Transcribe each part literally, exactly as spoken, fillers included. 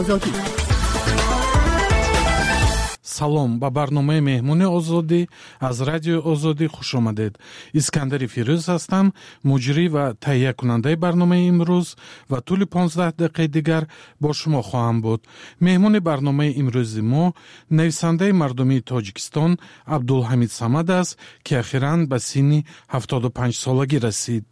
آزادی. салом ба барномаи меҳмони озодӣ аз радиои озодӣ хуш омадед. искандари фирӯз ҳастам, муҷрӣ ва таҳия кунандаи барномаи имрӯз ва тӯли понздаҳ дақиқаи дигар бо шумо хоҳам буд. меҳмони барномаи имрӯзи мо нависандаи мардумии тоҷикистон абдулҳамид самад аст, ки ахиран ба синни ҳафтоду панҷсолагӣ расид.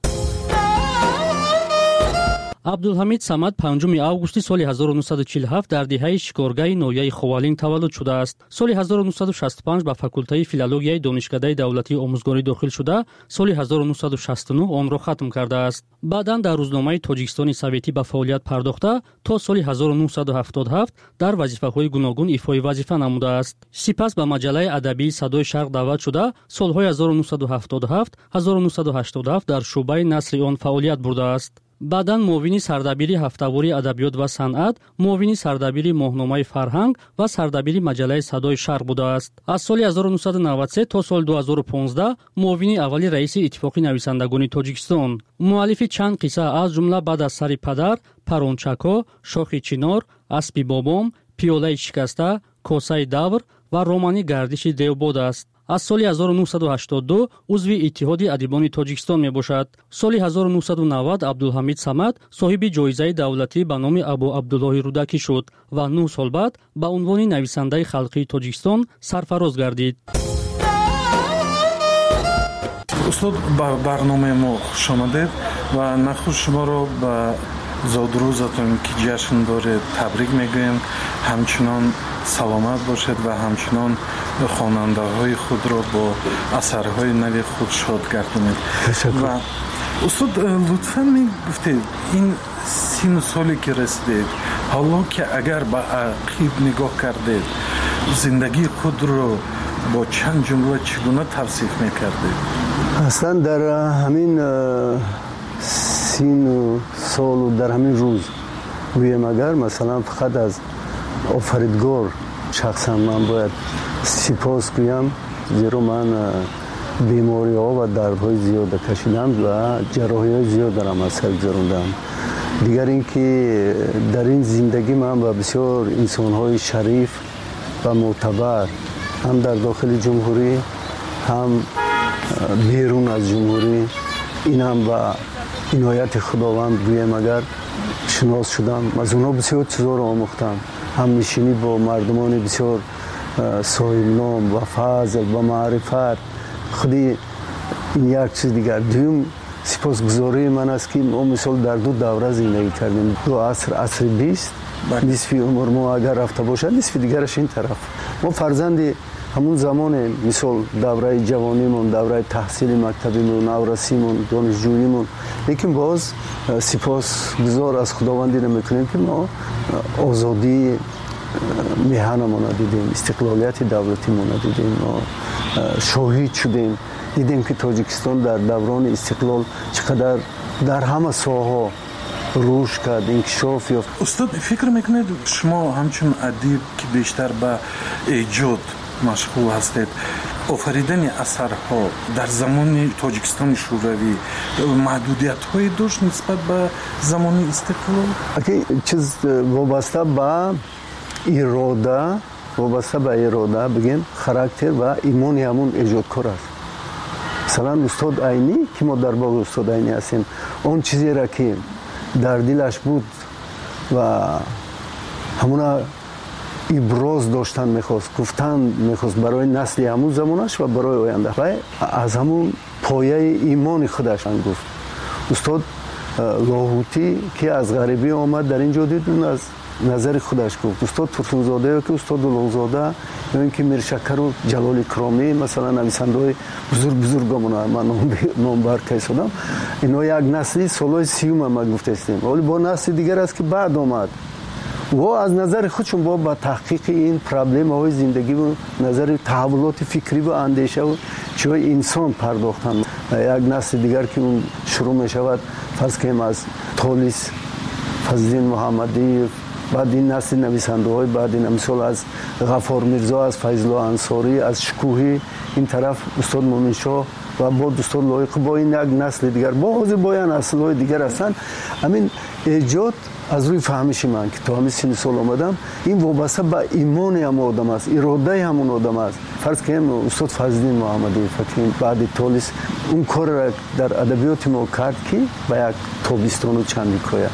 абдулҳамид самад панҷуми августи соли ҳазору нуҳсаду чилу ҳафт дар деҳаи шикоргаҳи ноҳияи ховалин таваллуд шудааст. соли ҳазору нуҳсаду шасту панҷ ба факултаи филологияи донишкадаи давлатии омӯзгорӣ дохил шуда, соли ҳазору нуҳсаду шасту нӯҳ онро хатм кардааст. баъдан дар рӯзномаи Тоҷикистони Советӣ ба фаъолият пардохта, то соли ҳазору нуҳсаду ҳафтоду ҳафт дар вазифаҳои гуногун ифои вазифа намудааст. сипас ба маҷаллаи адабии Садои Шарқ даъват шуда, солҳои ҳазору нуҳсаду ҳафтоду ҳафт - ҳазору нуҳсаду ҳаштоду ҳафт дар шуъбаи насри он фаъолият бурдааст. баъдан муовини сардабири ҳафтавории адабиёт ва санъат, муовини сардабири моҳномаи фарҳанг ва сардабири маҷаллаи Садои Шарқ будааст. аз соли ҳазору нуҳсаду навад и се то соли ду ҳазору понздаҳ муовини аввали раиси Иттифоқи нависандагони Тоҷикистон. муаллифи чанд қисса аз ҷумла баъд аз сари падар, Парончако, Шохи чинор, Аспи бобом, Пиёлаи шикаста, Косаи давр ва романи Гардиши девбод аст. аз соли ҳазору нуҳсаду ҳаштоду ду узви Иттиҳоди адибони Тоҷикистон мебошад. соли ҳазору нуҳсаду навад Абдулҳамид Самад соҳиби ҷоизаи давлатӣ ба номи Абу Абдуллоҳи Рудакӣ шуд ва нӯҳ сол баъд ба унвони нависандаи халқии Тоҷикистон сарфароз гардид. устод, ба барномаи мо хуш омадед ва нахуш шуморо ба зодрӯзатон ки ҷашн доред табрик мегӯем. ҳамчунон саломат бошед ва ҳамчунон хонандаҳои худро бо асарҳои нави худ шод гардонед. ва устод, лутфан мегуфтед ин сину соле ки расидед, ҳоло ки агар ба ақиб нигоҳ кардед, зиндагии худро бо чанд ҷумла чӣ гуна тавсиф мекардед? аслан дар ҳамин сину солу дар ҳамин рӯз гӯем, агар масалан фақат аз офаридгор шахсан ман бояд сипос гӯям, зеро ман бемориҳо ва дардҳои зиёда кашидам ва ҷарроҳиҳои зиёд дарам аз сар гузарондам. дигар ин ки дар ин зиндагӣ ман ба бисёр инсонҳои шариф ва мӯътабар ҳам дар дохили ҷумҳурӣ ҳам берун аз ҷумҳурӣ, инам ба инояти худованд гӯем агар шинос шудам. аз онҳо бисёр чизҳоро омӯхтам, ҳамнишинӣ бо мардумони бисёр соҳибном ва фазл ва маърифат. худи ин як чиз дигар. дуюм сипосгузории ман аст ки мо мисол дар ду давра зиндагӣ кардем. ду аср, асри бист, нисфи умр мо агар рафта бошад, нисфи дигараш ин тараф. мо фарзанди ҳамун замоне, мисол давраи ҷавонимон, давраи таҳсили мактабимон, наврасимон, донишҷӯимон. лекин боз сипосгузор аз худовандӣ намекунем ки мо озодии меҳанамона дидем, истиқлолияти давлатимона дидем, мо шоҳид шудем, дидем ки Тоҷикистон дар даврони истиқлол чӣ қадар дар ҳама соҳаҳо рушд кард, инкишоф ёфт. устод, фикр мекунед шумо ҳамчун адиб ки бештар ба эҷод машғул ҳастед, офаридани асарҳо дар замони Тоҷикистони шӯравӣ маҳдудиятҳое дошт нисбат ба замони истиқлол? чиз вобаста ба ирода, вобаста ба ирода бигем характер ва имони ҳамун эҷодкор аст. масалан устод Айнӣ, ки мо дар боғи устод Айнӣ ҳастем, он чизеро ки дар дилаш буд ва ҳамуна иброз доштан мехост, гуфтан мехост барои насли ҳамун замонаш ва барои оянда, ва аз ҳамун пояи имони худаш гуфт. устод Лоҳутӣ ки аз ғарибӣ омад дар ин ҷо дид, аз назари худаш гуфт. устод Турсунзодаё ки устод Улуғзода, ё ин ки Миршакару Ҷалоли Кромӣ, масалан нависандаҳои бузург бузургамона ман номбар кайсодам, инҳо як насли солҳои сиюма ма гуфтастем. вале бо насли дигар аст ки баъд омад. во аз назари худшон бо ба таҳқиқи ин проблемаҳои зиндагиву назари таҳаввулоти фикрӣ ва андешаву чиҳои инсон пардохтанд. як насли дигар ки он шурӯъ мешавад, фарз кунем аз Толис Фазлиддин Муҳаммадиев, баъд ин насли нависандаҳои баъд ин мисол аз Ғаффор Мирзо, аз Файзулло Ансорӣ, аз Шукӯҳӣ, ин тараф устод Муъминшоҳ ва бо устод Лоиқӣ, бо ин як насли дигар, бо ҳозир бо як наслҳои дигар ҳастанд. ҳамин эҷод аз рӯи фаҳмиши ман ки то ҳамин синни сол омадам, ин вобаста ба имони ҳамон одам аст, иродаи ҳамон одам аст. фарз кунем устод Фазлиддин Муҳаммадиев ки баъди толис он корро дар адабиёти мо кард ки ба як тобистону чандикоя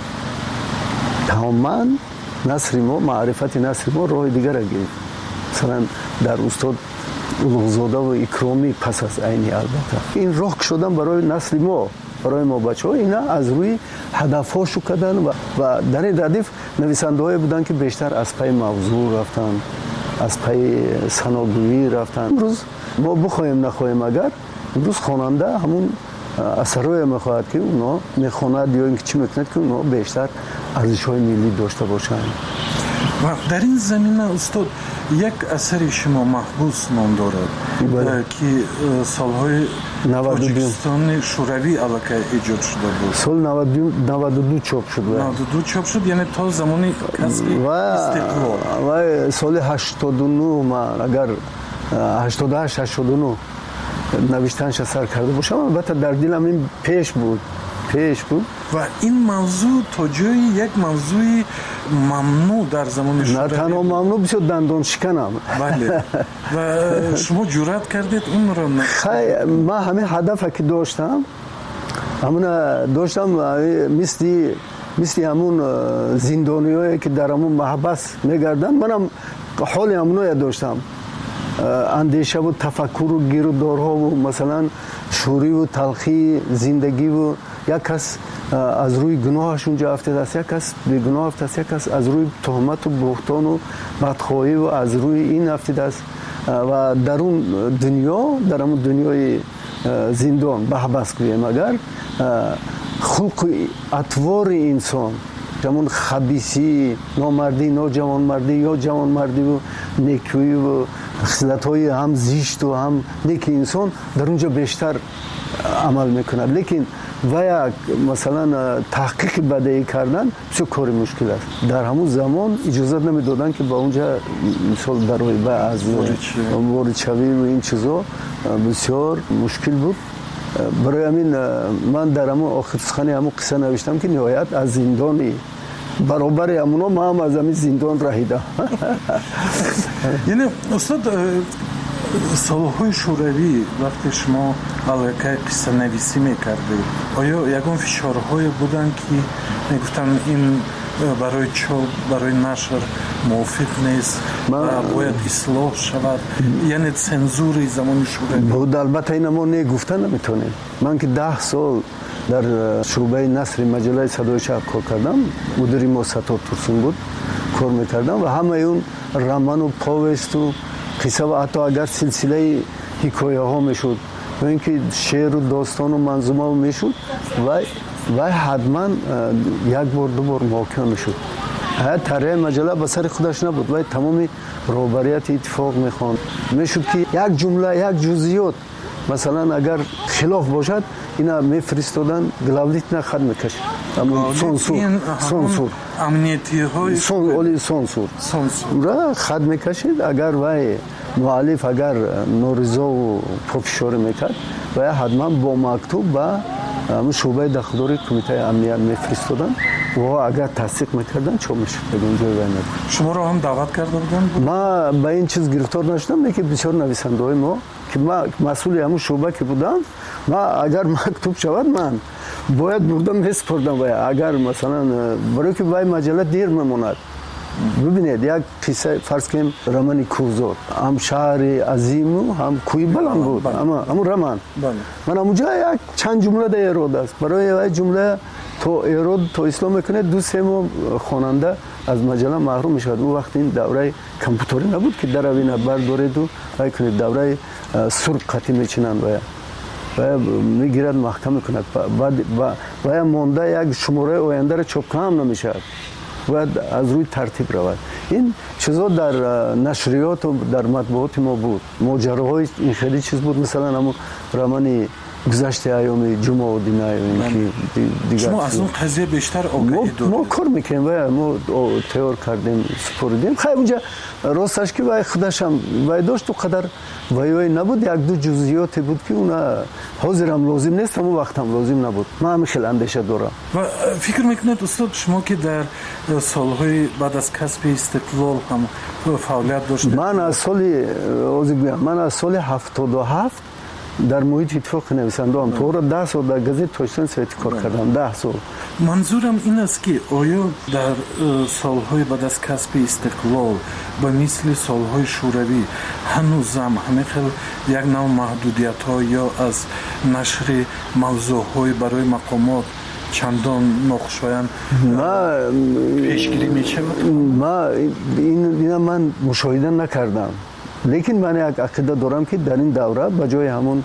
тамоман насри мо, маърифати насри мо роҳи дигара гирифт. масалан дар устод улуғзодаву икромӣ пас аз айни албатта ин роҳ кушодан барои насли мо, барои мо бачаҳо, ина аз рӯи ҳадафҳо шукадан ва дар ин радиф нависандаҳое буданд ки бештар аз пайи мавзӯъ рафтанд, аз пайи саногӯӣ рафтанд. имрӯз мо бихоҳем нахоҳем, агар имрӯз хонанда ҳамун асарое мехоҳад ки оно мехонад ё ин ки чӣ мекунад ки оно бештар арзишҳои миллӣ дошта бошанд. ва дар ин замина устод як асари шумо маҳбус ном дорад ки солҳои тоҷикистони шӯравӣ аллакай эҷод шуда буд. соли наваду ду чоп шуд. наваду ду чоп шуд, яъне то замони касби истиқлол. ва соли ҳаштоду нӯ ман агар ҳаштоду ҳашт ҳаштоду нӯ навиштанша сар карда бошам, албатта дар дилам ин пеш буд пеш буд ва ин мавзӯъ то ҷои як мавзӯи мамнӯъ дар замони шӯравӣ. на танҳо мамнӯъ, бисёр дандоншиканам. бале. ва шумо ҷуръат кардед онро? хай ман ҳамин ҳадафе ки доштам, ҳамуна доштам мисли мисли ҳамун зиндониёе ки дар ҳамун маҳбас мегарданд, манам ҳоли ҳамуное доштам. андешаву тафаккуру гирӯдорҳову масалан шӯриву талхии зиндагиву як кас аз рӯи гуноҳаш унҷо афтидааст, як кас бегуноҳ афтидааст, як кас аз рӯи тӯҳмату бӯҳтону бадхоҳиву аз рӯи ин афтидааст. ва дар он дунё, дар ҳамун дунёи зиндон баҳбас гӯем, агар хулқу атвори инсон, ҳамун хабисӣ, номардӣ, ноҷавонмардӣ ё ҷавонмардиву некӯиву хислатҳои ҳам зишту ҳам неки инсон дар он ҷо бештар амал мекунад. лекин ва як масалан таҳқиқи бадеӣ кардан бисёр кори мушкил аст. дар ҳамун замон иҷозат намедоданд ки ба онҷа мисол дароиба аз воридшавиву ин чизо бисёр мушкил буд. барои ҳамин ман дар ҳамун охир сухани ҳамун қисса навиштам ки ниҳоят аз зиндони баробари ҳамуно ман ҳам аз ҳамин зиндон раҳидам. яъне устод солҳои шӯравӣ вақте шумо аллакай қиссанависӣ мекардед, оё ягон фишорҳое буданд ки мегуфтанд ин барои чоп, барои нашр мувофиқ нест ва бояд ислоҳ шавад, яъне цензураи замони шӯравӣ буд? албатта ина мо не гуфта наметавонем. ман ки даҳ сол дар шӯъбаи насри маҷалаи Садои Шарқ кор кардам, мудири мо Саттор Турсун буд, кор мекардам ва ҳамаи он роману повесту қисса ва ҳатто агар силсилаи ҳикояҳо мешуд ё ин ки шеъру достону манзумаву мешуд, вай вай ҳатман як бор ду бор воқеъ мешуд. тарҳи маҷала ба сари худаш набуд, вай тамоми роҳбарияти иттифоқ мехонд. мешуд ки як ҷумла, як ҷузъиёт масалан агар хилоф бошад, ина мефиристодан главлитна хат мекашид. сонсур сонсур амниятиҳои сонсур сонсура хат мекашид. агар вай муаллиф агар норизову попишорӣ мекард, вай ҳатман бо мактуб ба шӯъбаи дахдори кумитаи амният мефиристодан. ва агар тасдиқ мекардан чоп мешуд. ягонҷои вай набуд. шуморо ҳам даъват карда буданд? ман ба ин чиз гирифтор наштам, лекин бисёр нависандаҳои мо ки ман масъули ҳамун шӯъба ки будам, ман агар мактуб шавад ман бояд бурда месупордам вай. агар масалан барои ки вай маҷала дер мемонад. бибинед як қисса фарз кунем романи Кӯҳзор, ҳам шаҳри азиму ҳам кӯҳи баланд буд, ҳамун роман. ман ҳамунҷа як чанд ҷумла да эрод аст. барои вай ҷумла то эрод то ислом мекунед, ду се моҳ хонанда аз маҷала маҳрум мешавад. ӯ вақт ин давраи компютерӣ набуд ки даравина бардореду вай кунед. давраи сурб қатӣ мечинанд вая вая мегирад маҳкам мекунад. вая монда як шумораи ояндаро чопкам намешавад. باید از روی ترتیب رود. این چیزا در نشریات و در مطبوعات ما بود. ماجراهای این خیلی چیز بود. مثلا همون رمانی گذشته ایام جمعه و دینای اینکه دیگه شما از اون قضیه بیشتر آگاهی دارید. ما کار میکنیم و ما تیار کردیم سپردیم. خیلی اونجا راستش که وای خودش هم وای داشت و قدر وای وای نبود، یک دو جزئیاتی بود که اونا حاضرم لازم نیست، اما وقتم لازم نبود. من همیشه اندیشه دارم. و فکر میکنید استاد شما که در سالهای بعد از کسب استقلال هم فعالیت داشتید؟ من از سال من از سال هفتاد و هفت در محیط اتفاق نویسنده هم تو را ده سال در گزیت توشتن سایتی کار کردم. ده سال. منظورم این است که آیا در سالهای بعد از کسب استقلال به مثل سالهای شوروی هنوزم همه خیل یک نوع محدودیت ها یا از نشر موضوع های برای مقامات چندان ناخوشایند پیشگیری می شود؟ ما این اینا من مشاهده نکردم، لیکن من یک عقیده دارم که در این دوره به جای همون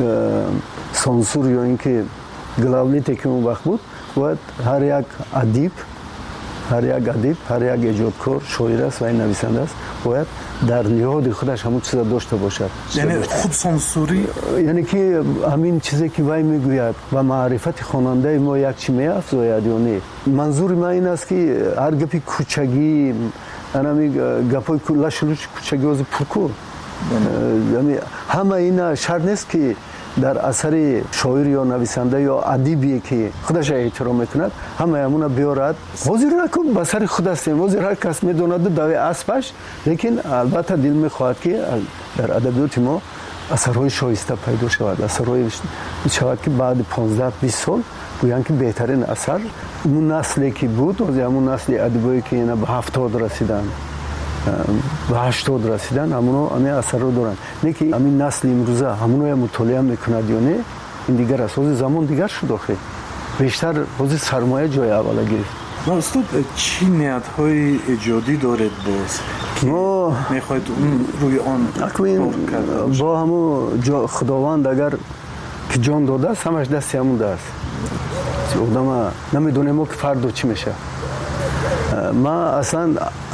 سانسور یا اینکه گلاولیتی که اون وقت بود باید هر یک ادیب هر یک ادیب هر یک ایجادکار شاعر است و این نویسنده است باید در نهاد خودش همون چیزا داشته باشد. یعنی خود سانسوری، یعنی که همین چیزی که وای میگوید و معرفت خواننده ما یک چی میافزاید یا نه. منظور من این است که هر گپی کوچگی انا می گپای لاشلوش کوچگی از پرکو یعنی همه اینا شرط نیست که در اثر شاعر یا نویسنده یا ادیبی که خودش احترام میکند همه همونا بیارد. حاضر نکن به سر خود است، حاضر هر کس میدوند دوی اسبش، لیکن البته دل میخواهد که در ادبیات ما اثرهای شایسته پیدا شود، اثرهای شود که بعد پانزده بیست سال گویند که بهترین اثر اون نسلی که بود از همون نسل ادبایی که اینا به هفتاد رسیدن به هشتاد رسیدن همونو همین اثر رو دارن. نه که همین نسل امروزه همونو هم مطالعه میکند یا نه این دیگر است. از زمان دیگر شد آخه بیشتر از سرمایه جای اول گرفت. ما استاد چی نیت‌های ایجادی دارید باز که ما میخواید روی آن با همون خداوند اگر که جان داده است همش دست همون دست آدم نمیدونیم که فردا چی میشه. ما اصلا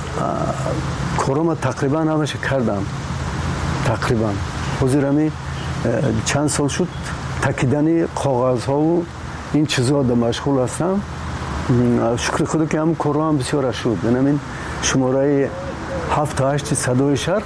کارم تقریبا همش کردم تقریبا حضور همی چند سال شد تکیدن کاغذ ها و این چیزها در مشغول هستم. شکر خدا که هم کارم هم بسیار شد. این شماره هفت هشت صدای شرق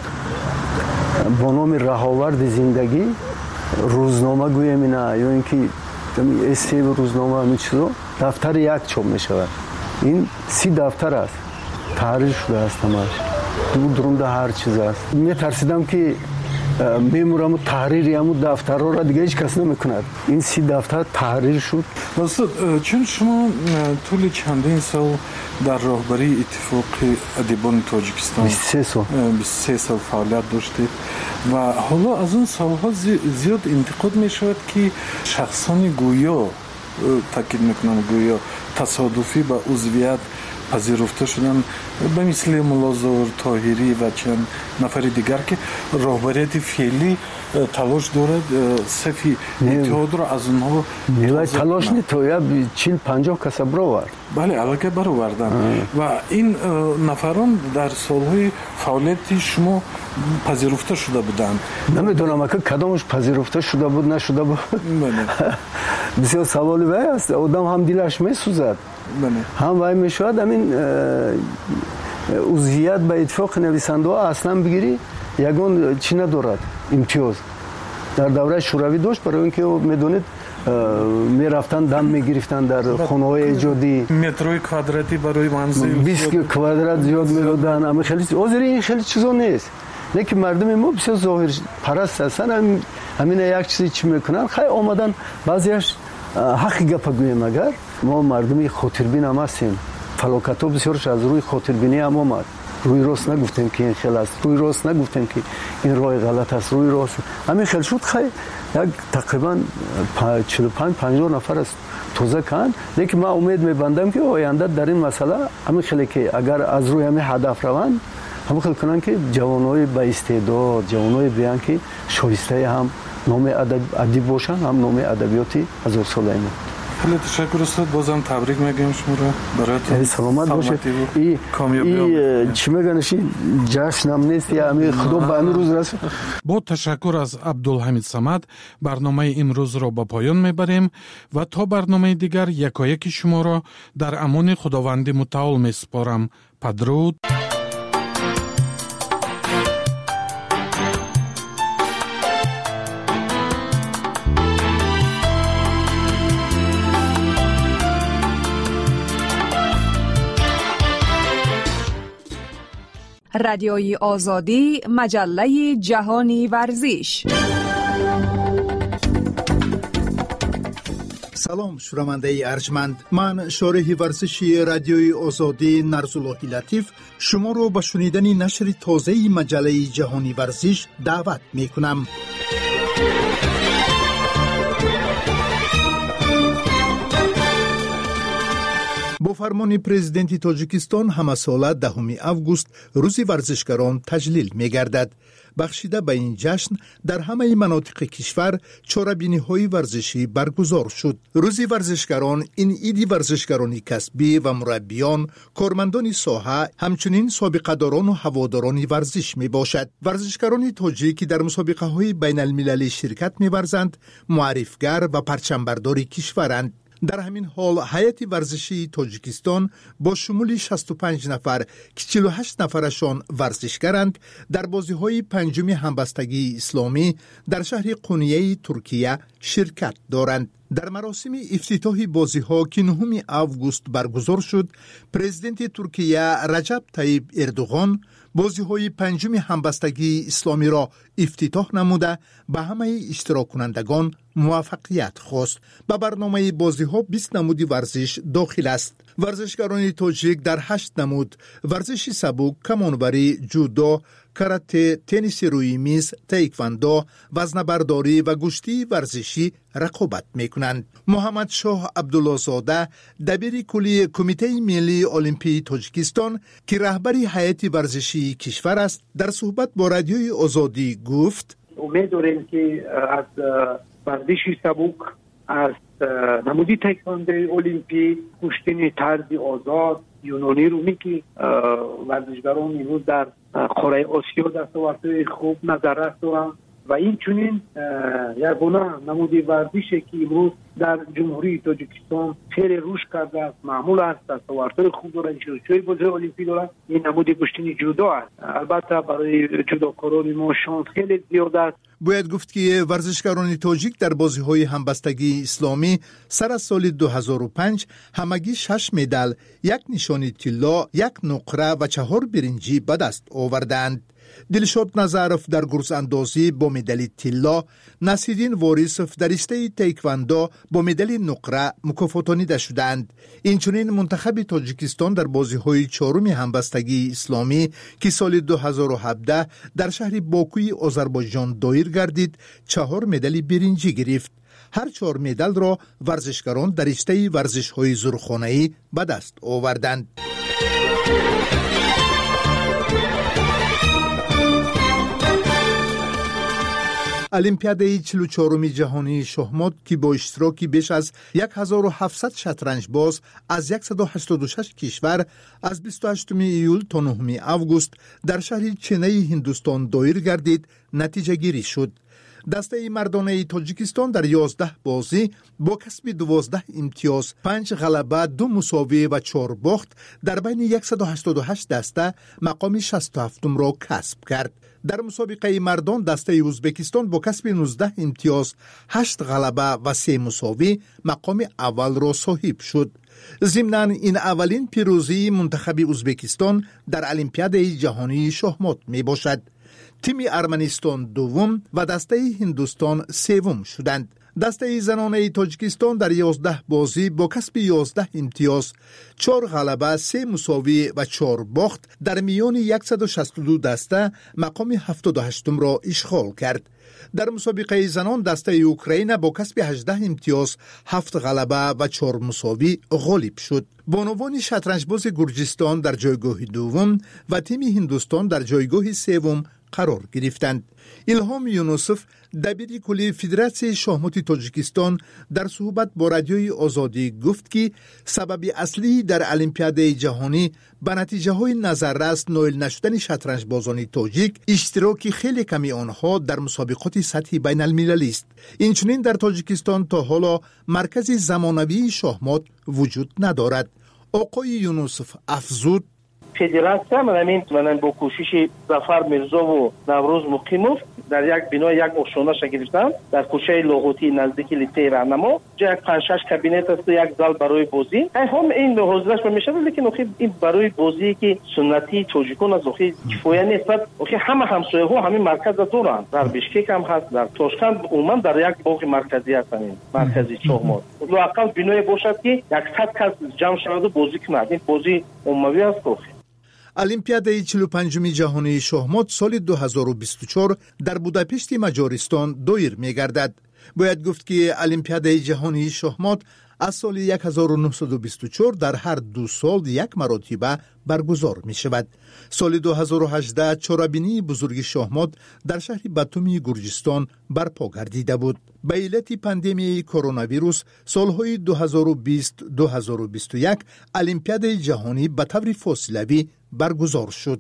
با نام رهاورد زندگی روزنامه گویم اینا یا اینکه استی روزنامه همین چیزا دفتر یک چاپ می شود. این سی دفتر است تحریر شده است همش دو درونده هر چیز است. می ترسیدم که میمورم تحریری همون دفترها را دیگه هیچ کس نمیکند. این سی دفتر تحریر شد. استاد چون شما طول چندین سال در راهبری اتفاق ادیبان تاجیکستان بیست و سه سال بیست و سه سال فعالیت داشتید و حالا از اون سالها زیاد انتقاد می شود که شخصان گویا تاکید میکنم گویا تصادفی به عضویت پذیرفته شدن به مثل ملا ظاهر طاهری و چند نفر دیگر که راهبریت فعلی تلاش دارد صفی اتحاد را از اونها نه تلاش نه تو یا چهل پنجاه کس برآورد. بله البته برآوردن و این نفران در سالهای فعالیت شما پذیرفته شده بودند. نمیدونم که کدامش پذیرفته شده بود نشده بود. بسیار سوالی وای است. آدم هم دلش میسوزد هم وای میشود. همین عضویت به اتفاق نویسنده ها اصلا بگیری یگان چی ندارد امتیاز در دوره شوروی داشت برای اینکه میدونید میرفتن دم میگرفتن در خانه های ایجادی متروی کوادراتی برای منزل بیست کوادرات زیاد میدادن. اما خیلی آذری این خیلی چیزا نیست. لیکن مردم ما بسیار ظاهر پرست هستن. همین یک چیزی چی میکنن خیلی آمدن بعضیش حقی گپ گویم. اگر ما مردمی خاطربین هم هستیم فلاکت ها بسیارش از روی خاطربینی هم آمد. روی راست نگفتیم که این خیلی است، روی راست نگفتیم که این راه غلط است، روی راست همین خیلی شد. خیلی یک تقریبا چهل و پنج پنجاه نفر است توزه کن. لیکن من امید میبندم که آینده در این مسئله همین خیلی که اگر از روی همین هدف روند همین خیلی کنن که جوانای با استعداد جوانای بیان که شایسته هم نام ادب ادیب باشن هم نام ادبیاتی هزار ساله ما. خیلی تشکر استاد، بازم تبریک میگم شما رو براتون. سلامت باشید. این کامیابی چی میگنشی جشنم نیست یا امی خدا به این روز رسید. با تشکر از عبدالحمید صمد برنامه امروز را به پایان میبریم و تا برنامه دیگر یکایک شما را در امان خداوند متعال میسپارم. پدرود. رادیوی آزادی، مجله جهانی ورزش. سلام شنونده ارجمند، من شارح ورزشی رادیوی آزادی نرسالله لطیف شما رو به شنیدن نشر تازه مجله جهانی ورزش دعوت می کنم. با فرمان پرزیدنت تاجیکستان همه ساله دهم اوگوست روز ورزشکاران تجلیل می گردد. بخشیده به این جشن در همه مناطق کشور چاره‌بینی‌های ورزشی برگزار شد. روز ورزشکاران این عید ورزشکارانی کسبی و مربیان، کارمندان ساحه، همچنین سابقه‌داران و هواداران ورزش می باشد. ورزشکاران تاجیک در مسابقه‌های بین المللی شرکت می ورزند، معرفگر و پرچمبردار کشورند. در همین حال هیئت ورزشی تاجیکستان با شمول شصت و پنج نفر که چهل و هشت نفرشان ورزشکارند در بازی‌های پنجم همبستگی اسلامی در شهر قونیه ترکیه شرکت دارند. در مراسم افتتاح بازی‌ها که نهم اوگوست برگزار شد، پرزیدنت ترکیه رجب طیب اردوغان بازی‌های پنجم همبستگی اسلامی را افتتاح نموده به همه اشتراک کنندگان موفقیت خواست. به برنامه بازی‌ها بیست نمود ورزش داخل است. ورزشکاران تاجیک در هشت نمود ورزش سبک، کمانوری، جودو، کاراته، تنیس روی میز، تایکواندو، وزنه‌برداری و گشتی ورزشی رقابت می‌کنند. محمد شاه عبدالله زاده دبیر کلی کمیته ملی المپی تاجیکستان که رهبری هیئت ورزشی کشور است در صحبت با رادیوی آزادی گفت: امید داریم که از ورزش سبک، از نمودی تایکواندو المپی، کشتی طرز آزاد، یونانی رومی که ورزشکاران امروز در قاره آسیا دستاوردهای خوب نظر دارند و این چنین یگانه نمودی ورزشی که امروز در جمهوری تاجیکستان خیلی رشد کرده است، معمول است، دستاوردهای خوب دارد، شرکت‌های بازی المپی دارد. این نمودی کشتی جودو است. البته برای جودوکاران ما شانس خیلی زیاد است. باید گفت که ورزشکاران تاجیک در بازی‌های همبستگی اسلامی سر از سال دو هزار و پنج همگی شش مدال، یک نشانی طلا، یک نقره و چهار برنجی به دست آوردند. دلشاد نظرف در گرز اندازی با مدال طلا، نصیرالدین واریسف در رشته تایکواندو با مدال نقره مکافاتانیده شدند. اینچنین منتخب تاجیکستان در بازی‌های چهارم همبستگی اسلامی که سال دو هزار و هفده در شهر باکوی آذربایجان دایر گردید، چهار مدال برنجی گرفت. هر چهار مدال را ورزشکاران در رشته ورزش‌های زورخانه‌ای به دست آوردند. المپیاد چهل و چهارم جهانی شахمات که با اشتراک بیش از هزار و هفتصد شطرنج باز از صد و هشتاد و شش کشور از بیست و هشتم ایول تا نهم اوگوست در شهر چنئی هندوستان دایر گردید، نتیجه گیری شد. دسته مردانه تاجیکستان در یازده بازی با کسب دوازده امتیاز، پنج غلبه، دو مساوی و چهار باخت در بین صد و هشتاد و هشت دسته مقام شصت و هفتم را کسب کرد. در مسابقه مردان دسته ازبکستان با کسب نوزده امتیاز، هشت غلبه و سه مساوی مقام اول را صاحب شد. ضمناً این اولین پیروزی منتخب ازبکستان در المپیاد جهانی شахمات می باشد. تیم ارمنستان دوم و دسته هندوستان سوم شدند. دسته زنانه تاجیکستان در یازده بازی با کسب یازده امتیاز، چهار غلبه، سه مساوی و چهار باخت در میان صد و شصت و دو دسته مقام هفتاد و هشتم را اشغال کرد. در مسابقه زنان دسته اوکراین با کسب هجده امتیاز، هفت غلبه و چهار مساوی غالب شد. بانوان شطرنج باز گرجستان در جایگاه دوم و تیم هندوستان در جایگاه سوم قرار گرفتند. الهام یونوسف دبیر کلی فدراسیون شاهمات تاجیکستان در صحبت با رادیوی آزادی گفت که سبب اصلی در المپیاد جهانی به نتیجه های نظررس نایل نشدن شطرنج بازان تاجیک اشتراک خیلی کمی آنها در مسابقات سطحی بین المللی است. اینچنین در تاجیکستان تا حالا مرکز زمانوی شاهمات وجود ندارد. آقای یونوسف افزود: فدراسیون من من با کوشش ظفر میرزا و نوروز مقیموف در یک بنا یک اشونه شکل گرفتن در کوچه لاغوتی نزدیک لیسه راهنما، جای پنج شش کابینت است، یک زال برای بازی. هم این به حضورش میشه، لیکن این برای بازی که سنتی تاجیکان از اخی کفایه نیست. اخی همه همسایه ها همین مرکز دارن، در بشکک هم هست، در تاشکند عموما در یک باغ مرکزی هستن، مرکزی شاهمات. لااقل بنای باشد که صد کس جمع شود و بازی کنند. این بازی عمومی است. المپیاد چهل و پنجم جهانی شاهمات سال دو هزار و بیست و چهار در بوداپشت مجارستان دایر می گردد. باید گفت که المپیاد جهانی شاهمات از سال هزار و نهصد و بیست و چهار در هر دو سال یک مرتبه برگزار می شود. سال دو هزار و هجده چهاربینی بزرگ شاهمات در شهر باتومی گرجستان برپا گردیده بود. به علت پاندمی کرونا ویروس سالهای دو هزار و بیست دو هزار و بیست و یک المپیاد جهانی به طور فاصلوی برگزار شد.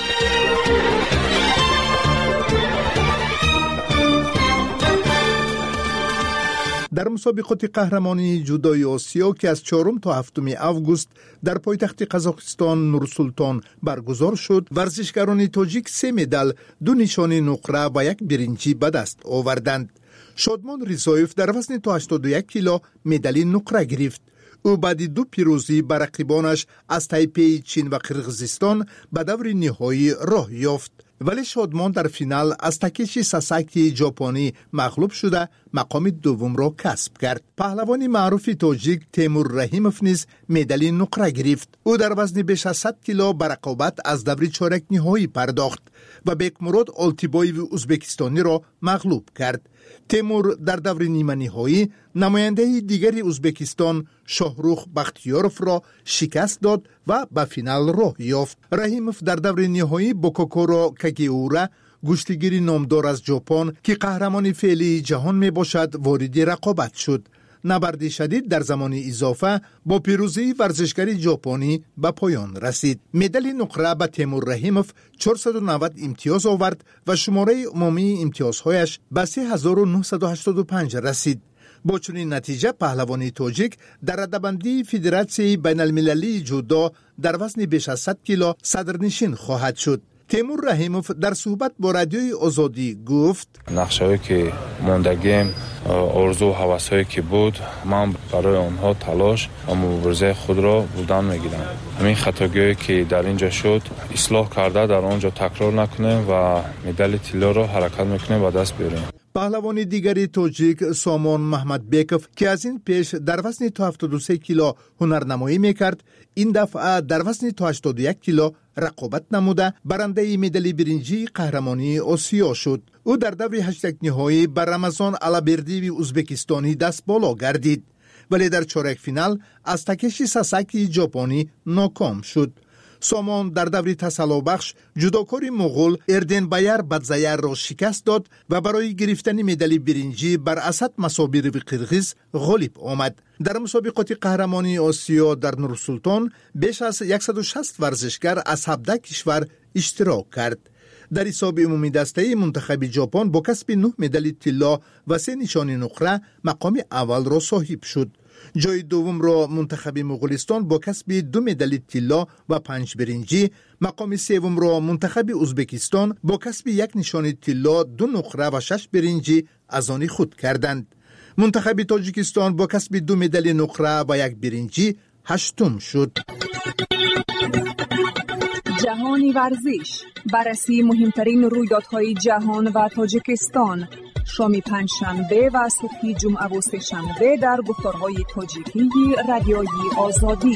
در مسابقات قهرمانی جودوی آسیا که از چهارم تا هفتم آگوست در پایتخت قزاقستان نورسلطان برگزار شد، ورزشکاران تاجیک سه مدال، دو نشان نقره و یک برنجی به دست آوردند. شادمان رضایف در وزن تا هشتاد و یک کیلو مدال نقره گرفت. او بعد دو پیروزی بر رقیبانش از تایپی چین و قرقیزستان به دور نهایی راه یافت، ولی شادمان در فینال از تاکیشی ساساکی ژاپنی مغلوب شده مقام دوم را کسب کرد. پهلوان معروف تاجیک تیمور رحیموف نیز مدال نقره گرفت. او در وزن بیش از صد کیلو به رقابت از دور چهارک نهایی پرداخت و بیکمراد آلتیبایو ازبکستانی را مغلوب کرد. تیمور در دور نیمه نهایی نماینده دیگری ازبکستان شاهروخ بختیاروف را شکست داد و به فینال راه یافت. رحیموف در دور نهایی با کوکورو کاگیورا گشتگیر نامدار از ژاپن که قهرمان فعلی جهان می باشد وارد رقابت شد. نبرد شدید در زمان اضافه با پیروزی ورزشکاری ژاپنی به پایان رسید. مدال نقره به تیمور رحیموف چهارصد و نود امتیاز آورد و شماره عمومی امتیازهایش به سه هزار و نهصد و هشتاد و پنج رسید. با چنین نتیجه پهلوانی تاجیک در رده‌بندی فدراسیون بین المللی جودو در وزن بیش از صد کیلو صدرنشین خواهد شد. تیمور رحیموف در صحبت با رادیوی آزادی گفت: نقشه‌ای که موندگیم، آرزو و هوس‌هایی که بود، من برای آنها تلاش و مبارزه خود را بودن می‌گیرم. همین خطاگیری که در اینجا شد اصلاح کرده در آنجا تکرار نکنیم و مدال طلا را حرکت می‌کنیم و دست بیاریم. پهلوان دیگری تاجیک سامان محمد بیکوف که از این پیش در وزن تا هفتاد و سه کیلو هنرنمایی میکرد، این دفعه در وزن تا هشتاد و یک کیلو رقابت نموده برنده مدال برنجی قهرمانی آسیا شد. او در دور هشتگ نهایی بر رمضان علابردی ازبکستانی دست بالا گردید، ولی در چهارک فینال از تاکیشی ساساکی ژاپنی ناکام شد. سامان در دور تسلا بخش جودوکار مغول اردن بایر بدزایر را شکست داد و برای گرفتن مدال برنجی بر اسد مصابیر و قرقیز غالب آمد. در مسابقات قهرمانی آسیا در نورسلطان بیش از صد و شصت ورزشکار از هفده کشور اشتراک کرد. در حساب عمومی دسته منتخب ژاپن با کسب نه مدال طلا و سه نشان نقره مقام اول را صاحب شد. جای دوم را منتخب مغولستان با کسب دو مدال طلا و پنج برنجی، مقام سوم را منتخب ازبکستان با کسب یک نشان طلا، دو نقره و شش برنجی از آن خود کردند. منتخب تاجیکستان با کسب دو مدال نقره و یک برنجی هشتم شد. جهانی ورزش، بررسی مهمترین رویدادهای جهان و تاجیکستان، شام پنجشنبه و صبح جمعه و سه‌شنبه در گفتارهای تاجیکی رادیوی آزادی.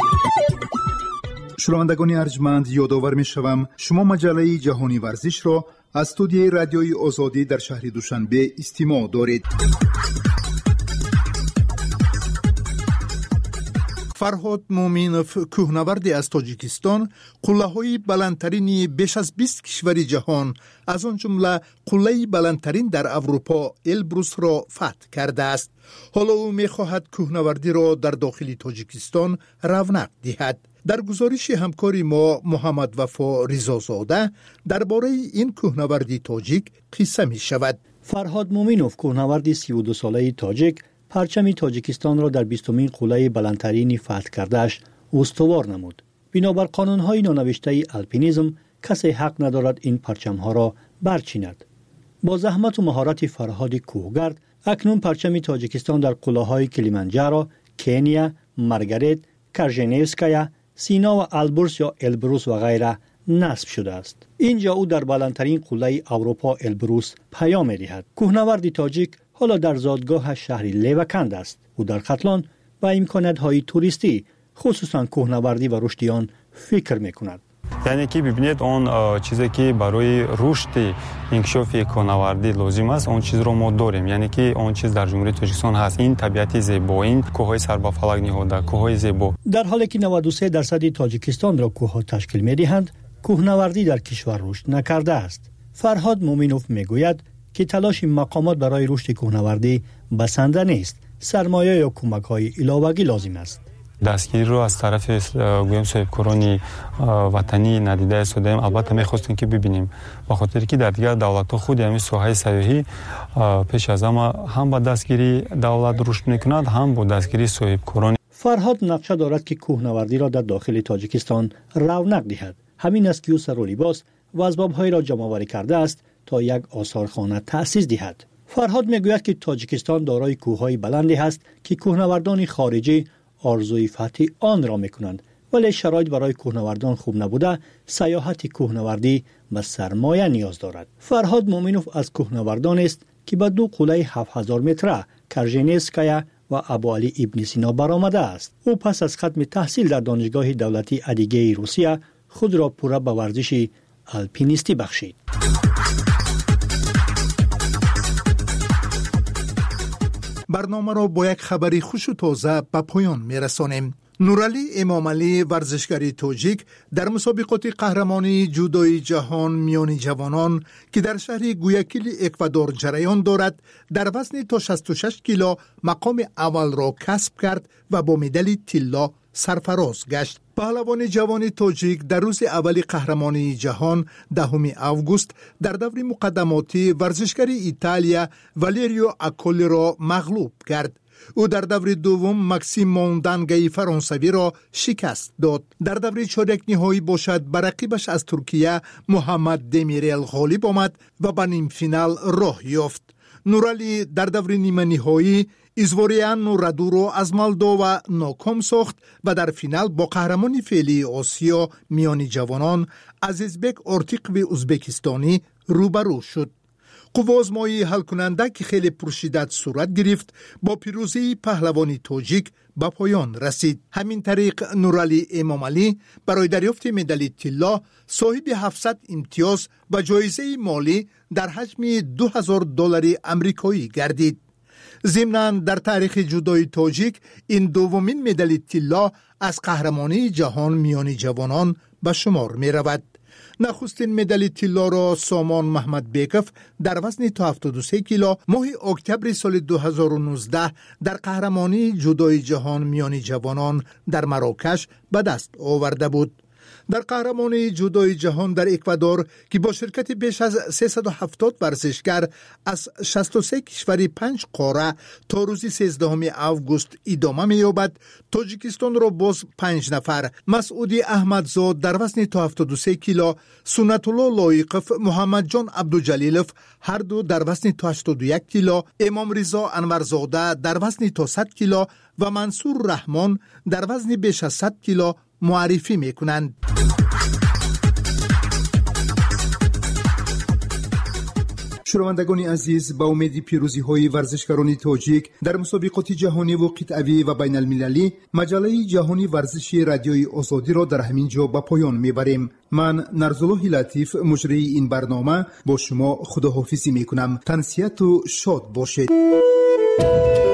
شنوندگان ارجمند، یادآور می‌شوم شما مجله جهانی ورزش را از استودیوی رادیوی آزادی در شهر دوشنبه استماع دارید. فرهاد مومینوف کوهنوردی از تاجیکستان قله‌های بلندترین بیش از بیست کشور جهان از آن جمله قله بلندترین در اروپا البروس را فتح کرده است. حالا او می‌خواهد کوهنوردی را در داخل تاجیکستان رونق دهد. در گزارش همکاری ما محمد وفا رضازاده درباره این کوهنوردی تاجیک قصه می شود. فرهاد مومینوف کوهنوردی سی و دو ساله تاجیک پرچم تاجیکستان را در بیستمین قله بلندترین فتح کرده‌اش استوار نمود. بنابر قانون‌های نانوشته الپینیسم کسی حق ندارد این پرچم‌ها را برچیند. با زحمت و مهارت فرهاد کوهگرد اکنون پرچم تاجیکستان در قله‌های کلیمانجارو، کنیا، مارگارت، کارژنیوسکایا، سینا و البرز یا البروس و غیره نصب شده است. اینجا او در بلندترین قله اروپا البروس پیام می‌دهد. کوهنورد تاجیک حالا در زادگاه شهر لیوکند است. او در ختلان با امکانات‌های توریستی خصوصا کوهنوردی و رشد آن فکر می‌کند. یعنی که ببینید اون چیزی که برای رشد انکشاف کوهنوردی لازم است اون چیز رو ما داریم. یعنی که اون چیز در جمهوری تاجیکستان هست. این طبیعت زیبا، این کوههای سر به فلک نهاده، کوههای زیبا. در حالی که نود و سه درصد تاجیکستان را کوه‌ها تشکیل می‌دهند، کوهنوردی در کشور رشد نکرده است. فرهاد مومینوف میگوید که تلاش مقامات برای رشد کوهنوردی بسنده نیست. سرمایه یا کمک‌های علاوه‌ای لازم است. دستگیری رو از طرف گویم صاحبکاران وطنی ندیده شدیم. البته می‌خواستیم که ببینیم به خاطر که در دیگر دولت‌ها خود همین ساحه سیاحی پیش از همه هم با دستگیری دولت رشد می‌کند هم با دستگیری صاحبکاران. فرهاد نقشه دارد که کوهنوردی را در داخل تاجیکستان رونق دهد. همین است که او سر و لباس و اسباب‌های را جمع‌آوری کرده است تا یک آثارخانه تأسیس دهد. فرهاد میگوید که تاجیکستان دارای کوه‌های بلندی است که کوهنوردان خارجی آرزوی فتح آن را میکنند، ولی شرایط برای کوهنوردان خوب نبوده سیاحت کوهنوردی به سرمایه نیاز دارد. فرهاد مومینوف از کوهنوردان است که به دو قله هفت هزار متره کارژنیوسکایا و ابو علی ابن سینا برآمده است. او پس از ختم تحصیل در دانشگاه دولتی ادیگه روسیه خود را پوره به ورزش الپینیستی بخشید. برنامه را با یک خبری خوش و تازه به پایان می‌رسانیم. نورعلی امامعلی ورزشکار تاجیک در مسابقات قهرمانی جودوی جهان میان جوانان که در شهر گویاکیل اکوادور جریان دارد در وزن تا شصت و شش کیلو مقام اول را کسب کرد و با مدال طلا سرفراز گشت. پهلوان جوان تاجیک در روز اول قهرمانی جهان دهم آگوست در دور مقدماتی ورزشکار ایتالیا والیریو اکولی را مغلوب کرد. او در دور دوم مکسیم موندنگی فرانسوی را شکست داد. در دور چهارده نهایی باشد بر رقیبش از ترکیه محمد دمیرل غالب آمد و به نیم فینال راه یافت. نورعلی در دور نیمه نهایی ایزواریان رادو را از مالدووا ناکام ساخت و در فینال با قهرمان فعلی آسیا میان جوانان عزیزبک آرتیقوی ازبکستانی روبرو شد. قوازمایی حل کننده که خیلی پرشدت صورت گرفت با پیروزی پهلوانی تاجیک به پایان رسید. همین طریق نورعلی امامعلی برای دریافت مدال طلا صاحب هفتصد امتیاز و جایزه مالی در حجم دو هزار دلار آمریکایی گردید. ضمناً در تاریخ جودوی تاجیک این دومین مدال طلا از قهرمانی جهان میان جوانان به شمار می رود. نخستین مدال طلا را سامان محمد بیکف در وزن تا هفتاد و سه کیلو ماه اکتبر سال دو هزار و نوزده در قهرمانی جودوی جهان میان جوانان در مراکش به دست آورده بود. در قهرمانی جودوی جهان در اکوادور که با شرکت بیش از سیصد و هفتاد ورزشکار از شصت و سه کشور پنج قاره تا روز سیزدهم آگوست ادامه می‌یابد، تاجیکستان را باز پنج نفر مسعودی احمدزاد در وزن تا هفتاد و سه کیلو، سنت الله لایقف، محمد جان عبدالجلیلوف هر دو در وزن تا هشتاد و یک کیلو، امام رضا انورزاده در وزن تا صد کیلو و منصور رحمان در وزن بیش از صد کیلو معرفی میکنند. شنوندگان عزیز، با امید پیروزی های ورزشکاران تاجیک در مسابقات جهانی و قطعی و بین المللی، مجله جهانی ورزشی رادیوی آزادی را در همین جا به پایان میبریم. من نرزالله لطیف مجری این برنامه با شما خداحافظی میکنم. تنسیت و شاد باشید.